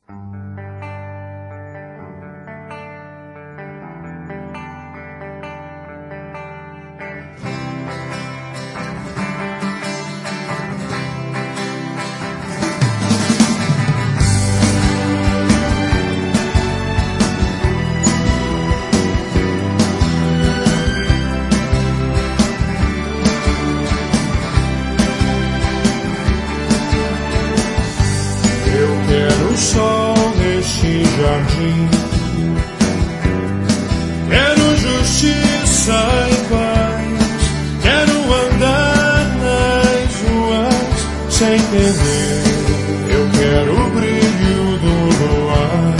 O sol neste jardim, quero justiça e paz, quero andar nas ruas sem temer, eu quero o brilho do luar,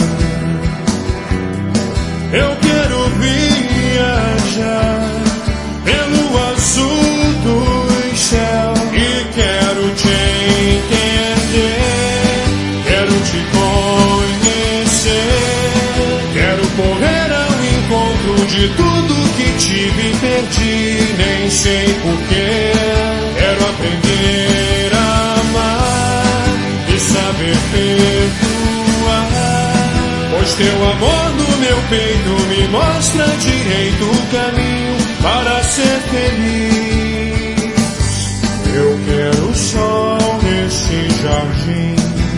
eu quero viajar pelo azul do céu e quero te entender. Te conhecer, quero correr ao encontro de tudo que tive e perdi, nem sei porquê. Quero aprender a amar e saber perdoar, pois teu amor no meu peito me mostra direito o caminho para ser feliz. Eu quero o sol nesse jardim,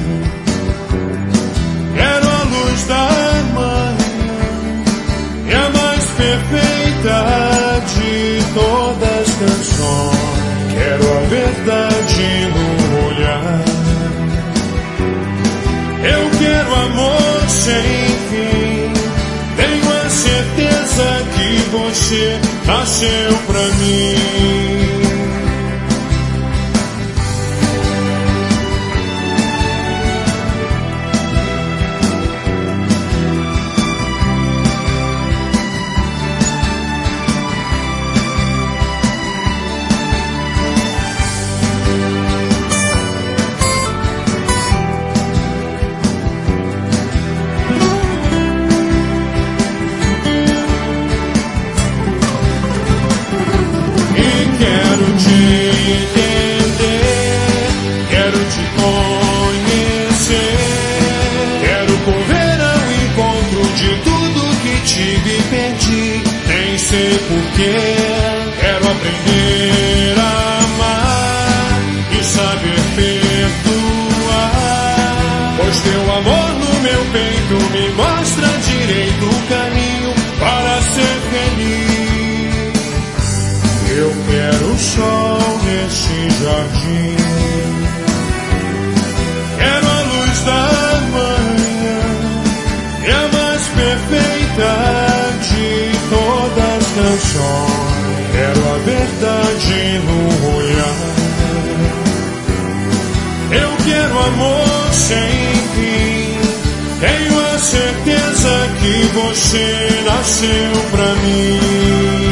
quero a luz da manhã e a mais perfeita de todas as canções. Quero a verdade no olhar, eu quero amor sem fim. Tenho a certeza que você nasceu pra mim. Porque quero aprender a amar e saber perdoar, pois teu amor no meu peito me mostra direito o caminho para ser feliz. Eu quero o sol nesse jardim, quero a luz da manhã e a mais perfeita de todas as canções. Quero a verdade no olhar, eu quero amor sem fim. Tenho a certeza que você nasceu pra mim.